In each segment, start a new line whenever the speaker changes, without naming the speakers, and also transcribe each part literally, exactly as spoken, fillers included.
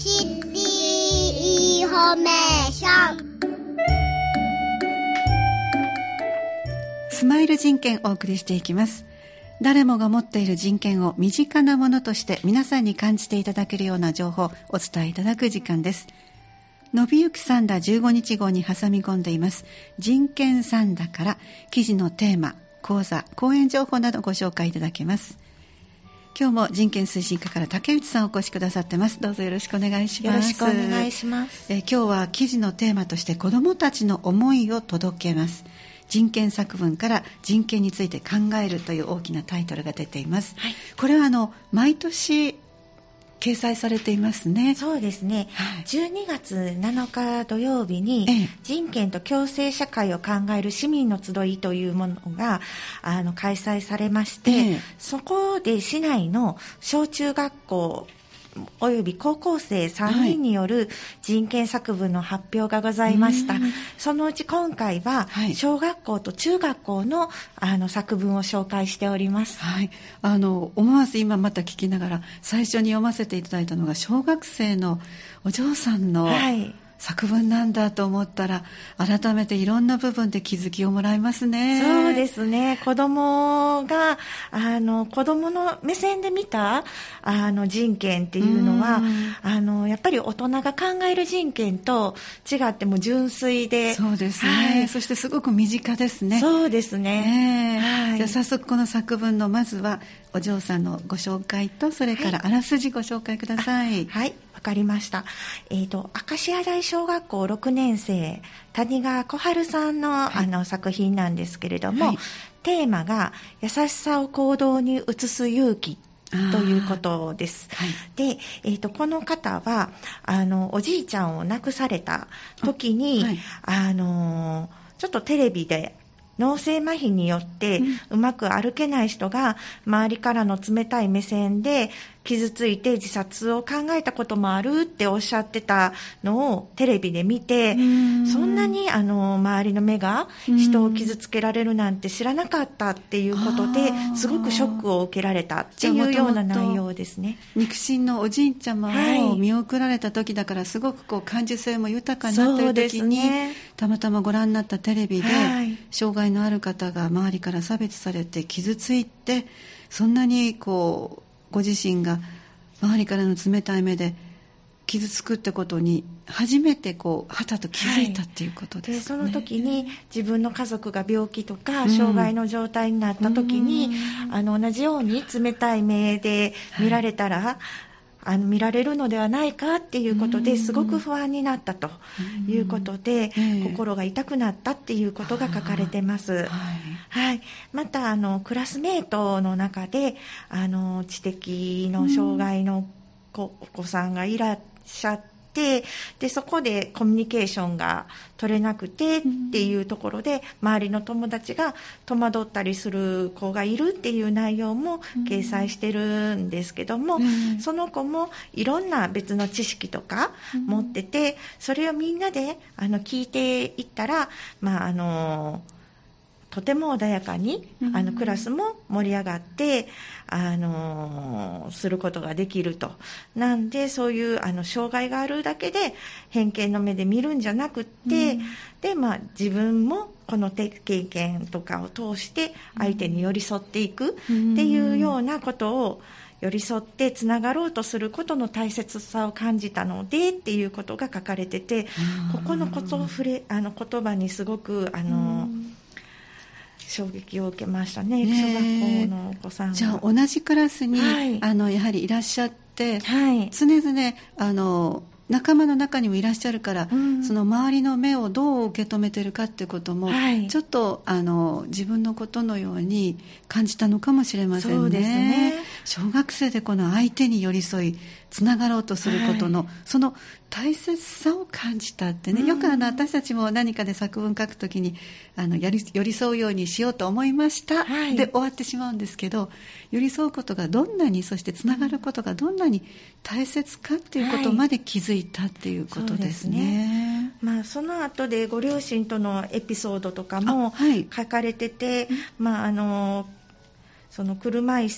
シティインフォメーション。
スマイル人権をお送りしていきます。誰もが持っている人権を身近なものとして皆さんに感じていただけるような情報をお伝えいただく時間です。のびゆきサンダじゅうごにち号に挟み込んでいます人権サンダから記事のテーマ、講座、講演情報などご紹介いただけます。今日も人権推進課から竹内さんお越しくださってます。どうぞよろしくお願いします。
よろしくお願いします。
え今日は記事のテーマとして子どもたちの思いを届けます。人権作文から人権について考えるという大きなタイトルが出ています、はい、これはあの毎年掲載されていますね。
そうですね、はい、じゅうにがつなのか土曜日に、ええ、人権と共生社会を考える市民の集いというものがあの開催されまして、ええ、そこで市内の小中学校および高校生さんにんによる人権作文の発表がございました、はい、そのうち今回は小学校と中学校の、あの作文を紹介しております、
はい、あの思わず今また聞きながら最初に読ませていただいたのが小学生のお嬢さんの、はい作文なんだと思ったら改めていろんな部分で気づきをもらいますね。
そうですね、子供があの子供の目線で見たあの人権っていうのはあのやっぱり大人が考える人権と違っても純粋で、
そうですね、はい、そしてすごく身近ですね。
そうですね、
ね、はい、じゃあ早速この作文のまずはお嬢さんのご紹介とそれからあらすじご紹介ください。
はい、わかりました。えっと、明石家大小学校ろくねん生、谷川小春さんの、はい、あの作品なんですけれども、はい、テーマが優しさを行動に移す勇気ということです。はい、で、えっと、この方は、あの、おじいちゃんを亡くされた時に、あ、はい、あの、ちょっとテレビで脳性麻痺によってうまく歩けない人が周りからの冷たい目線で傷ついて自殺を考えたこともあるっておっしゃってたのをテレビで見て、んそんなにあの周りの目が人を傷つけられるなんて知らなかったっていうことですごくショックを受けられたっていうような内容ですね。
肉親のおじいちゃまを見送られた時だからすごくこう感受性も豊かになっている時に、ね、たまたまご覧になったテレビで、はい、障害のある方が周りから差別されて傷ついてそんなにこうご自身が周りからの冷たい目で傷つくってことに初めてこうはたと気づいたっていうことですね。
はい、でその時に自分の家族が病気とか障害の状態になった時に、うん、あの同じように冷たい目で見られたら、はい、あの見られるのではないかっていうことですごく不安になったということで、うん、心が痛くなったっていうことが書かれてます。はい、はい、またあのクラスメートの中であの知的の障害の子、うん、お子さんがいらっしゃってでそこでコミュニケーションが取れなくてっていうところで、うん、周りの友達が戸惑ったりする子がいるっていう内容も掲載してるんですけども、うん、その子もいろんな別の知識とか持ってて、うん、それをみんなであの聞いていったら、まああのとても穏やかにあのクラスも盛り上がって、あのすることができると。なんでそういうあの障害があるだけで偏見の目で見るんじゃなくって、うん、で、まあ、自分もこの経験とかを通して相手に寄り添っていくっていうようなことを寄り添ってつながろうとすることの大切さを感じたのでっていうことが書かれてて、ここのことを触れあの言葉にすごくあの衝撃を受けましたね。小学校のお子さんは。
じゃあ同じクラスに、はい、あのやはりいらっしゃって、
はい、
常々あの仲間の中にもいらっしゃるから、うん、その周りの目をどう受け止めてるかっていうことも、はい、ちょっとあの自分のことのように感じたのかもしれませんね。
そうですね。
小学生でこの相手に寄り添いつながろうとすることの、はい、その大切さを感じたってね、うん、よくあの私たちも何かで作文書くときにあのやり寄り添うようにしようと思いました、はい、で終わってしまうんですけど、寄り添うことがどんなに、そしてつながることがどんなに大切かっていうことまで気づいたっていうことですね。はい、そうですね。
まあ、その後でご両親とのエピソードとかも書かれてて、はい、まあ、あのその車椅子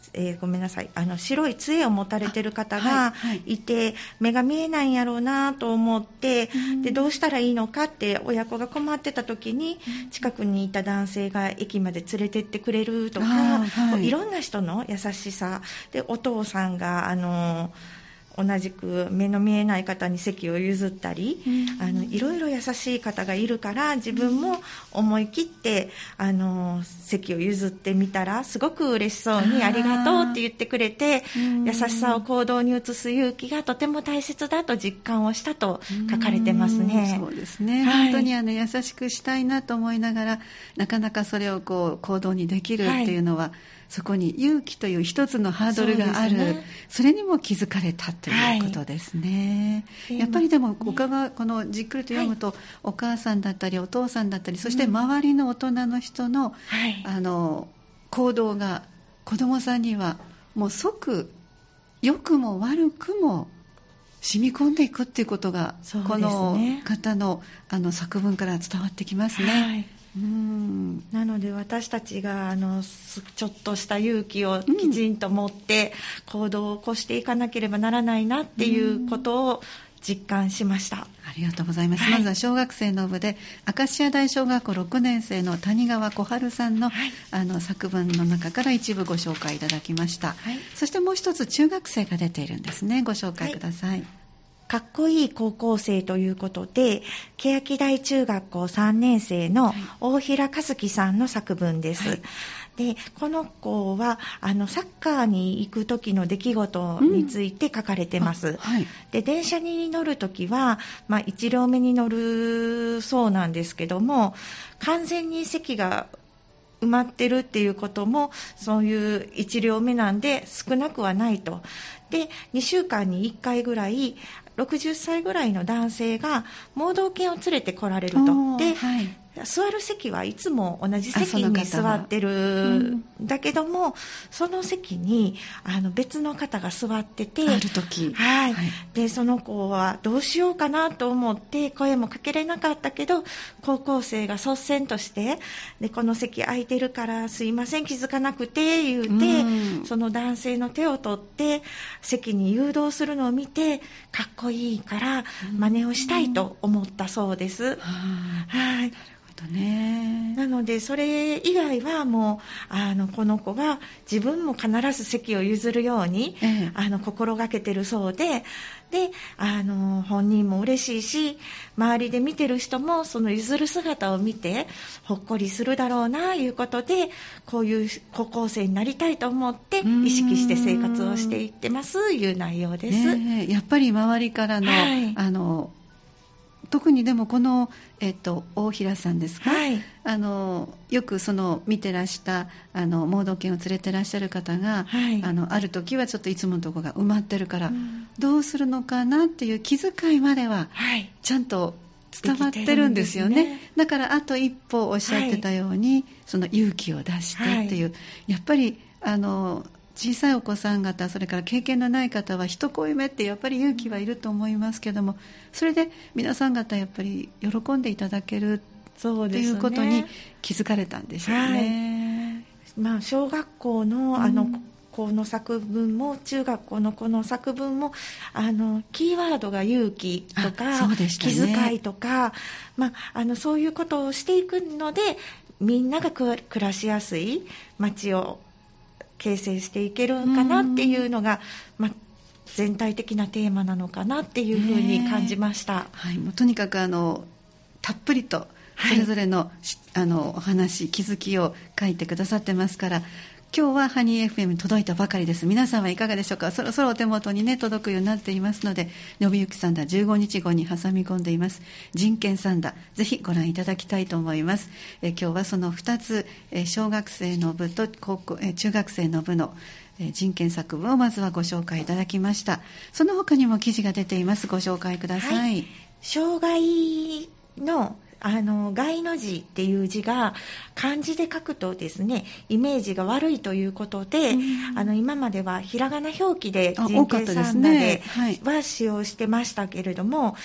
えー、ごめんなさいあの白い杖を持たれてる方がいて、はいはい、目が見えないんやろうなと思って、うん、でどうしたらいいのかって親子が困ってた時に、うん、近くにいた男性が駅まで連れてってくれるとか、はい、いろんな人の優しさで、お父さんがあの同じく目の見えない方に席を譲ったり、うん、あのいろいろ優しい方がいるから、自分も思い切ってあの席を譲ってみたらすごく嬉しそうにありがとうって言ってくれて、優しさを行動に移す勇気がとても大切だと実感をしたと書かれてますね。
そうですね、はい、本当にあの優しくしたいなと思いながらなかなかそれをこう行動にできるっていうのは、はい、そこに勇気という一つのハードルがある そ,、ね、それにも気づかれたということですね、はい、やっぱりでも他がこのじっくりと読むと、はい、お母さんだったりお父さんだったり、そして周りの大人の人の、はい、あの行動が子どもさんにはもう即良くも悪くも染み込んでいくっていうことが、ね、この方 の, あの作文から伝わってきますね、はい、
うんなので私たちがあのちょっとした勇気をきちんと持って行動を起こしていかなければならないなっていうことを実感しました。あ
りがとうございます、はい、まずは小学生の部で明石家大小学校ろくねん生の谷川小春さん の,、はい、あの作文の中から一部ご紹介いただきました、はい、そしてもう一つ中学生が出ているんですね。ご紹介ください、はい。
かっこいい高校生ということで、欅台中学校さんねん生の大平和樹さんの作文です、はい。でこの子はあのサッカーに行く時の出来事について書かれてます、うんはい、で電車に乗る時は、まあ、いち両目に乗るそうなんですけども、完全に席が埋まってるっていうこともそういういち両目なんで少なくはないと。でにしゅうかんにいっかいぐらいろくじゅっさいぐらいの男性が盲導犬を連れて来られると。で、はい、座る席はいつも同じ席に座ってる、うん、だけどもその席にあの別の方が座ってて、
ある時、
はいはい、でその子はどうしようかなと思って声もかけれなかったけど、高校生が率先としてでこの席空いてるからすいません気づかなくて言うて、うん、その男性の手を取って席に誘導するのを見てかっこいいから真似をしたいと思ったそうです、うん、はい
ね、
なのでそれ以外はもうあのこの子が自分も必ず席を譲るように、ええ、あの心がけてるそうで、であの本人も嬉しいし周りで見てる人もその譲る姿を見てほっこりするだろうないうことで、こういう高校生になりたいと思って意識して生活をしていってますいう内容です、
ね、やっぱり周りからの、はい、あの特にでもこの、えっと、大平さんですか、はい、あのよくその見てらしたあの盲導犬を連れてらっしゃる方が、はい、あのある時はちょっといつものところが埋まってるから、うん、どうするのかなっていう気遣いまではちゃんと伝わってるんですよ ね, ですね。だからあと一歩おっしゃってたように、はい、その勇気を出してっていう、はい、やっぱりあの小さいお子さん方、それから経験のない方は一声目ってやっぱり勇気はいると思いますけども、それで皆さん方やっぱり喜んでいただけるということに気づかれたんでしょうね、
はい、まあ、小学校 の, あの、うん、この作文も中学校のこの作文もあのキーワードが勇気とか、そうでしたね、気遣いとか、まあ、あのそういうことをしていくのでみんなが暮らしやすい街を形成していけるかなっていうのが、まあ、全体的なテーマなのかなっていうふうに感じました、
はい、もうとにかくあのたっぷりとそれぞれ の,、はい、あのお話気づきを書いてくださってますから、今日はハニー エフエム に届いたばかりです。皆さんはいかがでしょうか。そろそろお手元にね届くようになっていますので、信行サンダーじゅうごにちごに挟み込んでいます人権サンダー、ぜひご覧いただきたいと思います。え今日はそのふたつ、え小学生の部と高校え中学生の部のえ人権作文をまずはご紹介いただきました。その他にも記事が出ています。ご紹介ください、はい、
障害のあの害の字っていう字が漢字で書くとですね、イメージが悪いということで、あの今まではひらがな表記で人権サンダーでは使用してましたけれども、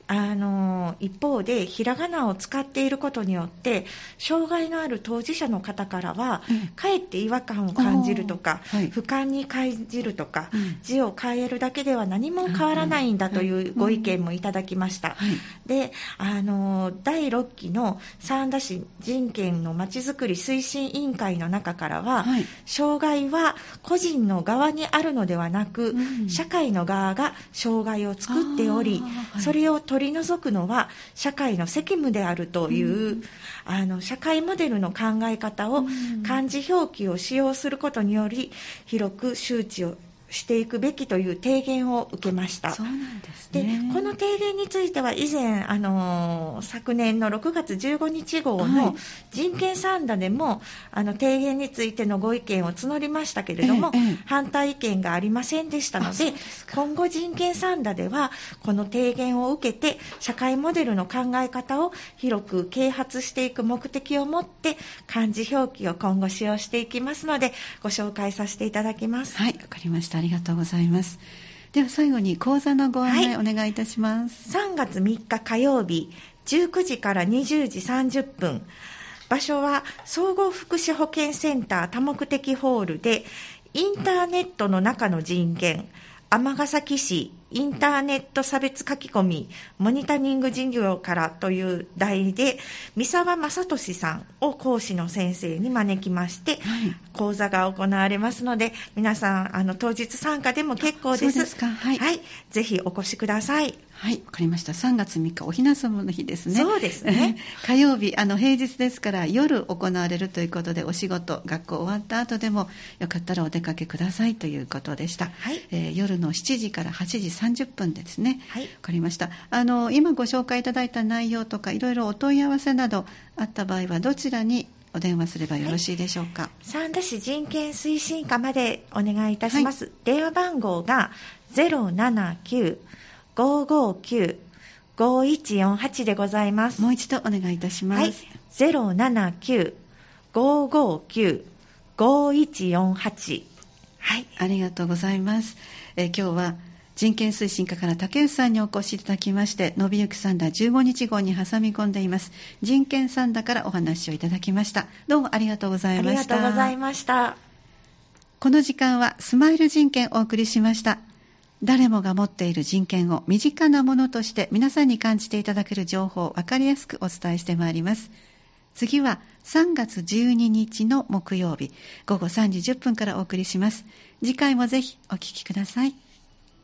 あの一方でひらがなを使っていることによって障害のある当事者の方からは、うん、かえって違和感を感じるとか、はい、不快に感じるとか、うん、字を変えるだけでは何も変わらないんだというご意見もいただきました、はい、であのだいろっきの三田市人権のまちづくり推進委員会の中からは、はい、障害は個人の側にあるのではなく、うん、社会の側が障害を作っており、はい、それを取り除くのは社会の責務であるという、うん、あの社会モデルの考え方を漢字表記を使用することにより広く周知をしていくべきという提言を受けました。
そうなんですね。
でこの提言については以前あの昨年のろくがつじゅうごにち号の人権三田でも、はい、あの提言についてのご意見を募りましたけれども、ええええ、反対意見がありませんでしたので、今後人権三田ではこの提言を受けて社会モデルの考え方を広く啓発していく目的を持って漢字表記を今後使用していきますのでご紹介させていただきます。
はい、わかりました。ありがとうございます。では最後に講座のご案内お願いいたします。
はい、さんがつみっか火曜日じゅうくじからにじゅうじさんじゅっぷん、場所は総合福祉保健センター多目的ホールで、インターネットの中の人権、尼崎市インターネット差別書き込みモニタリング事業からという題で、三沢正俊さんを講師の先生に招きまして、はい、講座が行われますので、皆さんあの当日参加でも結構です。
そうですか。はい、
はい、ぜひお越しください。
はい、わかりました。さんがつみっかおひなさまの日ですね。
そうですね。
火曜日、あの平日ですから夜行われるということで、お仕事学校終わった後でもよかったらお出かけくださいということでした。はい、えー、夜のしちじからはちじさんじゅっぷんですね。はい、わかりました。あの今ご紹介いただいた内容とかいろいろお問い合わせなどあった場合はどちらにお電話すればよろしいでしょうか。はい、
三田市人権推進課までお願いいたします。はい、電話番号が ゼロななきゅう ごーごーきゅう ごーいちよんはち でございます。
もう一度お願いいたします。はい、
ゼロななきゅう ごーごーきゅう ごーいちよんはち。はい、
ありがとうございます。えー、今日は人権推進課から竹内さんにお越しいただきまして、信行三田じゅうごにち号に挟み込んでいます人権三田からお話をいただきました。どうもありがとうございました。
ありがとうございました。
この時間はスマイル人権をお送りしました。誰もが持っている人権を身近なものとして皆さんに感じていただける情報を分かりやすくお伝えしてまいります。次はさんがつじゅうににちの木曜日ごごさんじじゅっぷんからお送りします。次回もぜひお聞きください。